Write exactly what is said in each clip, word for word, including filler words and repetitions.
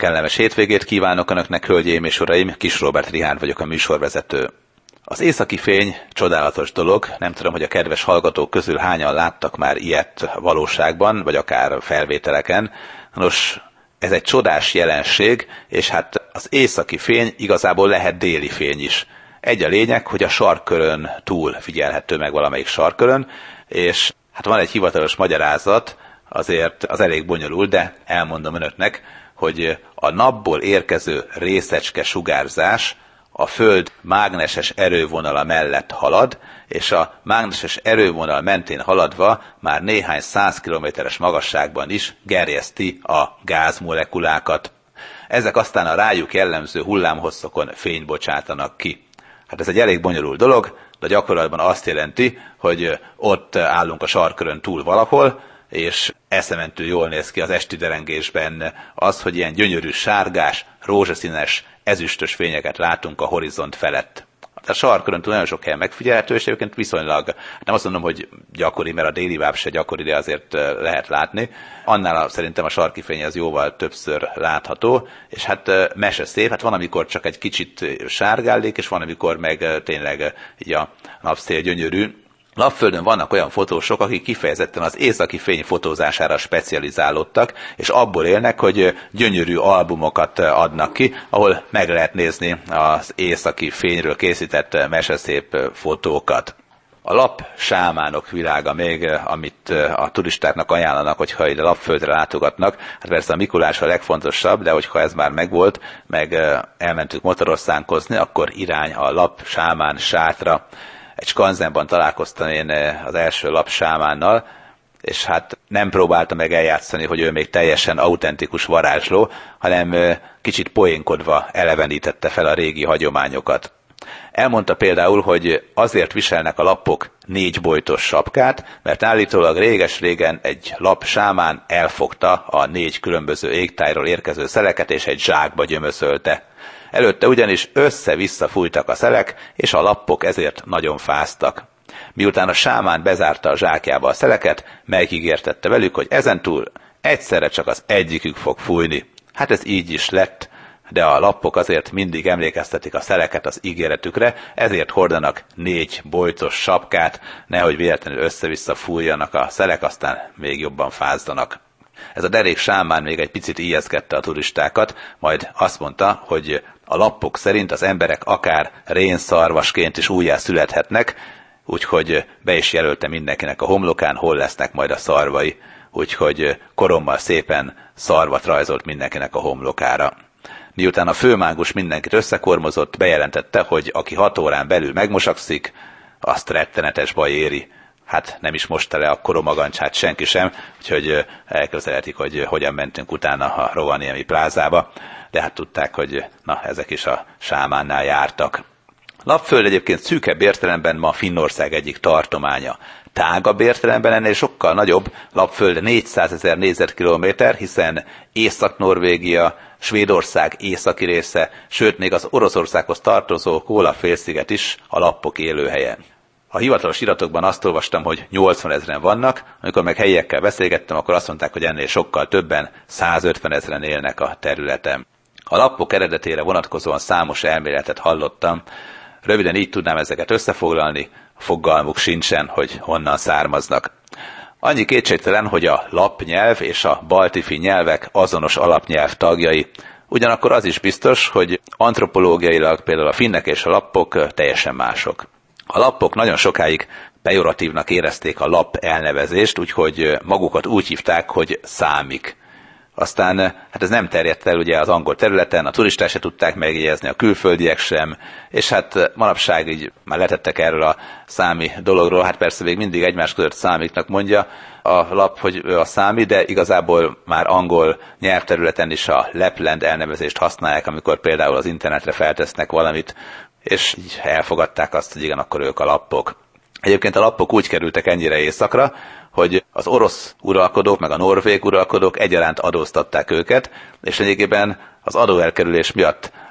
Kellemes hétvégét kívánok Önöknek, hölgyeim és uraim, Kis Róbert Richárd vagyok, a műsorvezető. Az északi fény csodálatos dolog, nem tudom, hogy a kedves hallgatók közül hányan láttak már ilyet valóságban, vagy akár felvételeken. Nos, ez egy csodás jelenség, és hát az északi fény igazából lehet déli fény is. Egy a lényeg, hogy a sarkkörön túl figyelhető meg valamelyik sarkkörön, és hát van egy hivatalos magyarázat, azért az elég bonyolult, de elmondom Önöknek, hogy a napból érkező részecske sugárzás a Föld mágneses erővonala mellett halad, és a mágneses erővonal mentén haladva már néhány száz kilométeres magasságban is gerjeszti a gázmolekulákat. Ezek aztán a rájuk jellemző hullámhosszokon fényt bocsátanak ki. Hát ez egy elég bonyolult dolog, de gyakorlatban azt jelenti, hogy ott állunk a sarkkörön túl valahol, és eszementül jól néz ki az esti derengésben az, hogy ilyen gyönyörű sárgás, rózsaszínes, ezüstös fényeket látunk a horizont felett. A sarkkörön túl nagyon sok helyen megfigyelhető, és egyébként viszonylag, nem azt mondom, hogy gyakori, mert a déli váb se gyakori, de azért lehet látni. Annál szerintem a sarki fény az jóval többször látható, és hát mese szép, hát van, amikor csak egy kicsit sárgállik, és van, amikor meg tényleg így a napszél gyönyörű. Lapföldön vannak olyan fotósok, akik kifejezetten az északi fény fotózására specializálódtak, és abból élnek, hogy gyönyörű albumokat adnak ki, ahol meg lehet nézni az északi fényről készített meseszép fotókat. A lap sámánok világa még, amit a turistáknak ajánlanak, hogyha ide Lapföldre látogatnak. Hát persze a Mikulás a legfontosabb, de hogyha ez már megvolt, meg elmentünk motororszánkozni, akkor irány a lap sámán sátra. Egy skanzenban találkoztam én az első lap sámánnal, és hát nem próbálta meg eljátszani, hogy ő még teljesen autentikus varázsló, hanem kicsit poénkodva elevenítette fel a régi hagyományokat. Elmondta például, hogy azért viselnek a lappok négy bojtos sapkát, mert állítólag réges-régen egy lap sámán elfogta a négy különböző égtájról érkező szeleket, és egy zsákba gyömöszölte. Előtte ugyanis össze-vissza fújtak a szelek, és a lappok ezért nagyon fáztak. Miután a sámán bezárta a zsákjába a szeleket, megígértette velük, hogy ezentúl egyszerre csak az egyikük fog fújni. Hát ez így is lett, de a lappok azért mindig emlékeztetik a szeleket az ígéretükre, ezért hordanak négy bojtos sapkát, nehogy véletlenül össze-vissza fújjanak a szelek, aztán még jobban fázzanak. Ez a derék sámán még egy picit ijesztgette a turistákat, majd azt mondta, hogy a lappok szerint az emberek akár rénszarvasként is újjá születhetnek, úgyhogy be is jelölte mindenkinek a homlokán, hol lesznek majd a szarvai, úgyhogy korommal szépen szarvat rajzolt mindenkinek a homlokára. Miután a főmágus mindenkit összekormozott, bejelentette, hogy aki hat órán belül megmosakszik, azt rettenetes baj éri. Hát nem is mosta le a koromagancsát senki sem, úgyhogy elképzelhetik, hogy hogyan mentünk utána a Rovaniemi plázába, de hát tudták, hogy na, ezek is a sámánnál jártak. Lapföld egyébként szűkebb értelemben ma Finnország egyik tartománya. Tágabb értelemben ennél sokkal nagyobb, Lapföld négyszázezer négyzetkilométer, hiszen Észak-Norvégia, Svédország északi része, sőt még az Oroszországhoz tartozó Kóla-félsziget is a lappok élőhelye. A hivatalos iratokban azt olvastam, hogy nyolcvanezren vannak, amikor meg helyiekkel beszélgettem, akkor azt mondták, hogy ennél sokkal többen, százötvenezren élnek a területen. A lappok eredetére vonatkozóan számos elméletet hallottam, röviden így tudnám ezeket összefoglalni, fogalmuk sincsen, hogy honnan származnak. Annyi kétségtelen, hogy a lappnyelv és a baltifi nyelvek azonos alapnyelv tagjai, ugyanakkor az is biztos, hogy antropológiailag például a finnek és a lappok teljesen mások. A lappok nagyon sokáig pejoratívnak érezték a lapp elnevezést, úgyhogy magukat úgy hívták, hogy számik. Aztán hát ez nem terjedt el ugye az angol területen, a turisták se tudták megjegyezni, a külföldiek sem, és hát manapság így már letettek erről a számi dologról, hát persze még mindig egymás között számiknak mondja a lap, hogy ő a számi, de igazából már angol nyelvterületen is a Lapland elnevezést használják, amikor például az internetre feltesznek valamit, és így elfogadták azt, hogy igen, akkor ők a lappok. Egyébként a lappok úgy kerültek ennyire északra, hogy az orosz uralkodók, meg a norvég uralkodók egyaránt adóztatták őket, és egyébként az adóelkerülés miatt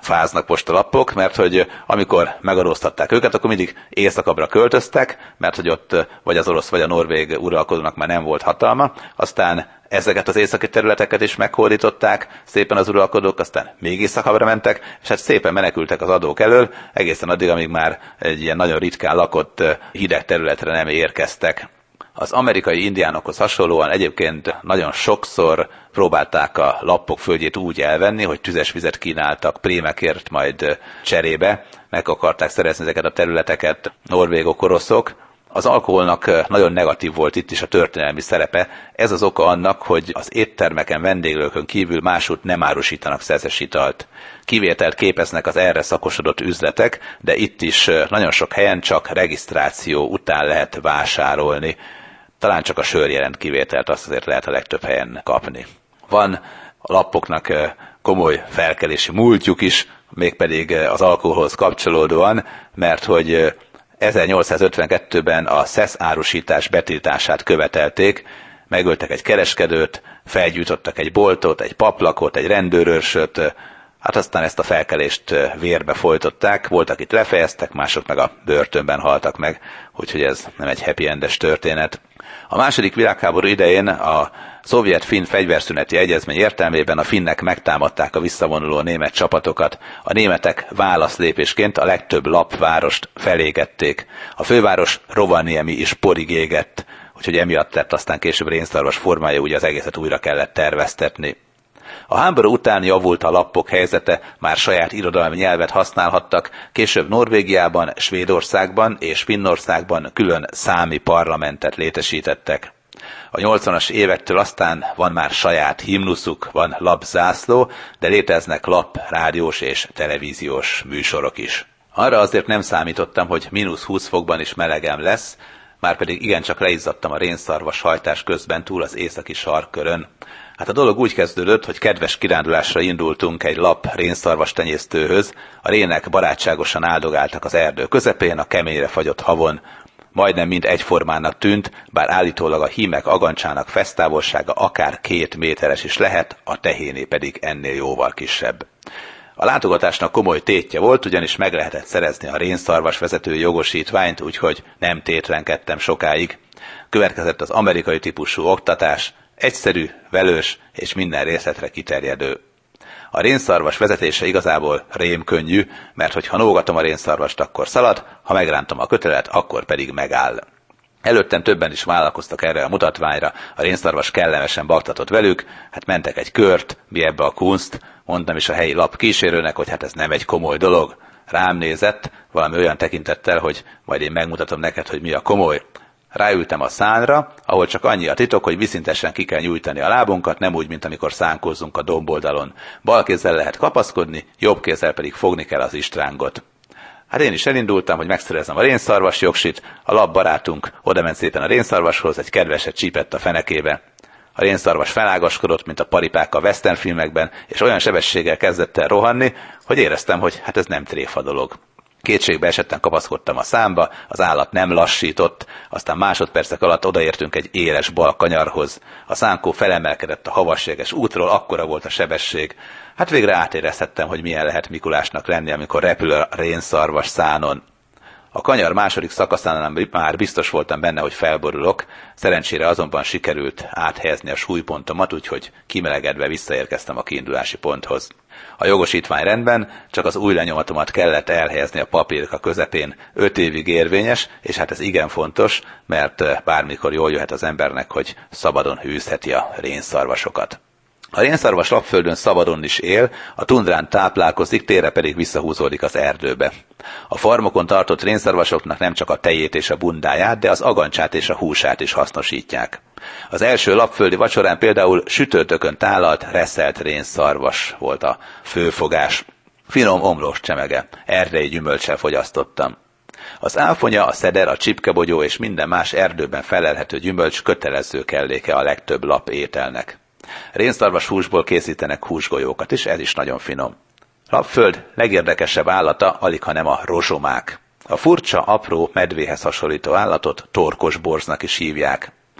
fáznak postalappok, mert hogy amikor megadóztatták őket, akkor mindig északabbra költöztek, mert hogy ott vagy az orosz, vagy a norvég uralkodónak már nem volt hatalma, aztán ezeket az északi területeket is meghódították, szépen az uralkodók, aztán még északabbra mentek, és hát szépen menekültek az adók elől, egészen addig, amíg már egy ilyen nagyon ritkán lakott hideg területre nem érkeztek. Az amerikai indiánokhoz hasonlóan egyébként nagyon sokszor próbálták a lappok földjét úgy elvenni, hogy tüzes vizet kínáltak prémekért majd cserébe, meg akarták szerezni ezeket a területeket norvégok, oroszok. Az alkoholnak nagyon negatív volt itt is a történelmi szerepe. Ez az oka annak, hogy az éttermeken, vendéglőkön kívül másút nem árusítanak szeszes italt. Kivételt képeznek az erre szakosodott üzletek, de itt is nagyon sok helyen csak regisztráció után lehet vásárolni. Talán csak a sör jelent kivételt, azt azért lehet a legtöbb helyen kapni. Van a lappoknak komoly felkelési múltjuk is, mégpedig az alkoholhoz kapcsolódóan, mert hogy ezernyolcszázötvenkettőben a szesz árusítás betiltását követelték, megöltek egy kereskedőt, felgyújtottak egy boltot, egy paplakot, egy rendőrőrsöt, hát aztán ezt a felkelést vérbe folytották, voltak itt lefejeztek, mások meg a börtönben haltak meg, úgyhogy ez nem egy happy endes történet. A második világháború idején a szovjet-finn fegyverszüneti egyezmény értelmében a finnek megtámadták a visszavonuló német csapatokat. A németek válaszlépésként a legtöbb lappvárost felégették. A főváros Rovaniemi is porig égett, úgyhogy emiatt lett aztán később rénszarvas formája, úgy az egészet újra kellett terveztetni. A háború után javult a lappok helyzete, már saját irodalmi nyelvet használhattak, később Norvégiában, Svédországban és Finnországban külön számi parlamentet létesítettek. A nyolcvanas évektől aztán van már saját himnuszuk, van lappzászló, de léteznek lapp, rádiós és televíziós műsorok is. Arra azért nem számítottam, hogy mínusz húsz fokban is melegem lesz, márpedig igencsak leizzadtam a rénszarvas hajtás közben túl az északi sarkkörön. Hát a dolog úgy kezdődött, hogy kedves kirándulásra indultunk egy lapp rénszarvas tenyésztőhöz, a rének barátságosan áldogáltak az erdő közepén, a keményre fagyott havon. Majdnem mind egyformának tűnt, bár állítólag a hímek agancsának fesztávolsága akár két méteres is lehet, a tehéné pedig ennél jóval kisebb. A látogatásnak komoly tétje volt, ugyanis meg lehetett szerezni a rénszarvas vezető jogosítványt, úgyhogy nem tétlenkedtem sokáig. Következett az amerikai típusú oktatás, egyszerű, velős és minden részletre kiterjedő. A rénszarvas vezetése igazából rémkönnyű, mert hogyha nógatom a rénszarvast, akkor szalad, ha megrántom a kötelet, akkor pedig megáll. Előttem többen is vállalkoztak erre a mutatványra, a rénszarvas kellemesen baktatott velük, hát mentek egy kört, mi ebbe a kunst, mondtam is a helyi lap kísérőnek, hogy hát ez nem egy komoly dolog. Rám nézett, valami olyan tekintettel, hogy majd én megmutatom neked, hogy mi a komoly. Ráültem a szánra, ahol csak annyi a titok, hogy viszintesen ki kell nyújtani a lábunkat, nem úgy, mint amikor szánkózzunk a domboldalon. Bal kézzel lehet kapaszkodni, jobb kézzel pedig fogni kell az istrángot. Hát én is elindultam, hogy megszerezzem a rénszarvas jogsit, a lap barátunk odament szépen a rénszarvashoz, egy kedveset csípett a fenekébe. A rénszarvas felágaskodott, mint a paripák a western filmekben, és olyan sebességgel kezdett el rohanni, hogy éreztem, hogy hát ez nem tréfa dolog. Kétségbe esetten kapaszkodtam a számba, az állat nem lassított, aztán másodpercek alatt odaértünk egy éles bal kanyarhoz. A szánkó felemelkedett a havasjeges útról, akkora volt a sebesség. Hát végre átérezhettem, hogy milyen lehet Mikulásnak lenni, amikor repül a rénszarvas szánon. A kanyar második szakaszán már biztos voltam benne, hogy felborulok, szerencsére azonban sikerült áthelyezni a súlypontomat, úgyhogy kimelegedve visszaérkeztem a kiindulási ponthoz. A jogosítvány rendben, csak az új lenyomatomat kellett elhelyezni a papírka közepén, öt évig érvényes, és hát ez igen fontos, mert bármikor jól jöhet az embernek, hogy szabadon hűzheti a rénszarvasokat. A rénszarvas lapföldön szabadon is él, a tundrán táplálkozik, térre pedig visszahúzódik az erdőbe. A farmokon tartott rénszarvasoknak nem csak a tejét és a bundáját, de az agancsát és a húsát is hasznosítják. Az első lapföldi vacsorán például sütőtökön tálalt, reszelt rénszarvas volt a főfogás. Finom omlós csemege, erdei gyümölccsel fogyasztottam. Az áfonya, a szeder, a csipkebogyó és minden más erdőben felelhető gyümölcs kötelező kelléke a legtöbb lap ételnek. Rénszarvas húsból készítenek húsgolyókat is, ez is nagyon finom. Lapföld legérdekesebb állata alighanem a rozsomák. A furcsa, apró, medvéhez hasonlító állatot torkos borznak is hívják.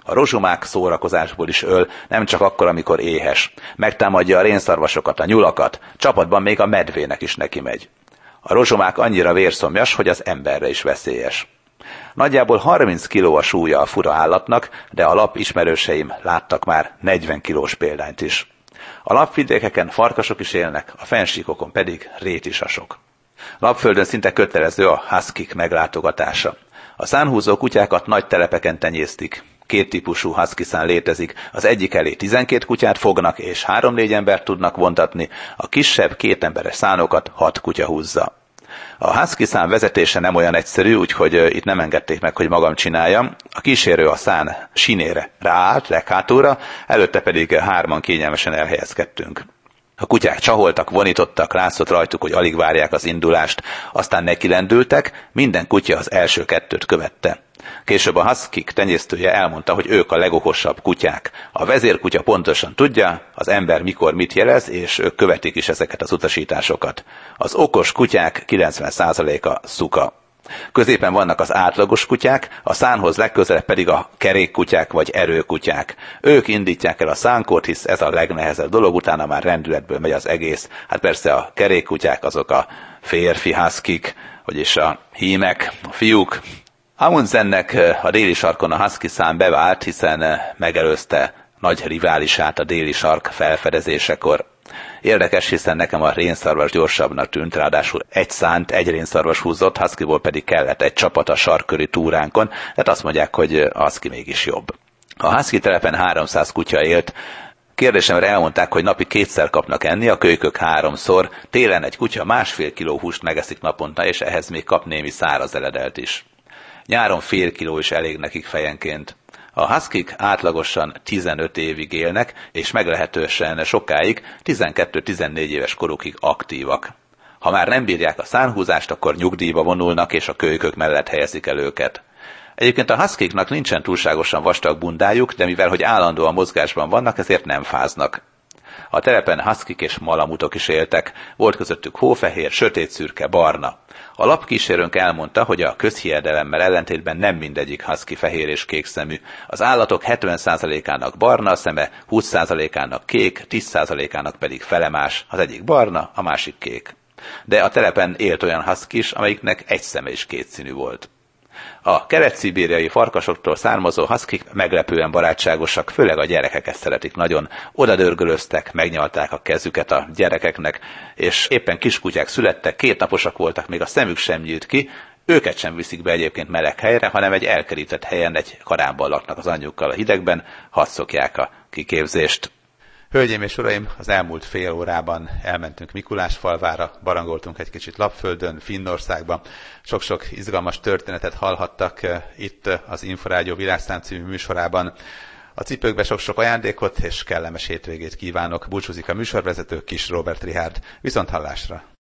A rozsomák szórakozásból is öl, nem csak akkor, amikor éhes. Megtámadja a rénszarvasokat, a nyulakat, csapatban még a medvének is neki megy. A rozsomák annyira vérszomjas, hogy az emberre is veszélyes. Nagyjából harminc kiló a súlya a fura állatnak, de a lap ismerőseim láttak már negyven kilós példányt is. A lapvidékeken farkasok is élnek, a fennsíkokon pedig rétisasok. Lapföldön szinte kötelező a huskik meglátogatása. A szánhúzó kutyákat nagy telepeken tenyésztik. Két típusú husky szán létezik, az egyik elé tizenkét kutyát fognak és három-négy embert tudnak vontatni, a kisebb kétemberes szánokat hat kutya húzza. A husky szán vezetése nem olyan egyszerű, úgyhogy itt nem engedték meg, hogy magam csináljam. A kísérő a szán sinére ráállt, leghátulra, előtte pedig hárman kényelmesen elhelyezkedtünk. A kutyák csaholtak, vonítottak, látszott rajtuk, hogy alig várják az indulást, aztán nekilendültek, minden kutya az első kettőt követte. Később a huskik tenyésztője elmondta, hogy ők a legokosabb kutyák. A vezérkutya pontosan tudja, az ember mikor mit jelez, és ők követik is ezeket az utasításokat. Az okos kutyák kilencven százaléka szuka. Középen vannak az átlagos kutyák, a szánhoz legközelebb pedig a kerékkutyák vagy erőkutyák. Ők indítják el a szánkort, hisz ez a legnehezebb dolog, utána már rendületből megy az egész. Hát persze a kerékkutyák azok a férfi huskik, vagyis a hímek, a fiúk. Amundsennek a déli sarkon a husky szán bevált, hiszen megelőzte nagy riválisát a déli sark felfedezésekor. Érdekes, hiszen nekem a rénszarvas gyorsabbnak tűnt, ráadásul egy szánt egy rénszarvas húzott, huskyból pedig kellett egy csapat a sarkköri túránkon, tehát azt mondják, hogy a husky mégis jobb. A husky telepen háromszáz kutya élt. Kérdésemre elmondták, hogy napi kétszer kapnak enni, a kölykök háromszor, télen egy kutya másfél kiló húst megeszik naponta, és ehhez még kap némi száraz eledelt is. Nyáron fél kiló is elég nekik fejenként. A huskik átlagosan tizenöt évig élnek, és meglehetősen sokáig, tizenkettő-tizennégy éves korukig aktívak. Ha már nem bírják a szánhúzást, akkor nyugdíjba vonulnak, és a kölykök mellett helyezik el őket. Egyébként a huskiknak nincsen túlságosan vastag bundájuk, de mivel hogy állandóan mozgásban vannak, ezért nem fáznak. A telepen huskik és malamutok is éltek, volt közöttük hófehér, sötétszürke, barna. A lapkísérőnk elmondta, hogy a közhiedelemmel ellentétben nem mindegyik husky fehér és kék szemű. Az állatok hetven százalékának barna a szeme, húsz százalékának kék, tíz százalékának pedig felemás, az egyik barna, a másik kék. De a telepen élt olyan husky is, amelyiknek egy szeme is kétszínű volt. A kelet-szibériai farkasoktól származó huskik meglepően barátságosak, főleg a gyerekeket szeretik nagyon. Oda dörgölöztek, megnyalták a kezüket a gyerekeknek, és éppen kiskutyák születtek, kétnaposak voltak, még a szemük sem nyílt ki, őket sem viszik be egyébként meleg helyre, hanem egy elkerített helyen, egy karámban laknak az anyjukkal a hidegben, hadd szokják a kiképzést. Hölgyeim és uraim, az elmúlt fél órában elmentünk Mikulásfalvára, barangoltunk egy kicsit Lapföldön, Finnországban. Sok-sok izgalmas történetet hallhattak itt az Inforádió Világszám című műsorában. A cipőkbe sok-sok ajándékot és kellemes hétvégét kívánok. Búcsúzik a műsorvezető, Kis Róbert Richárd. Viszont hallásra!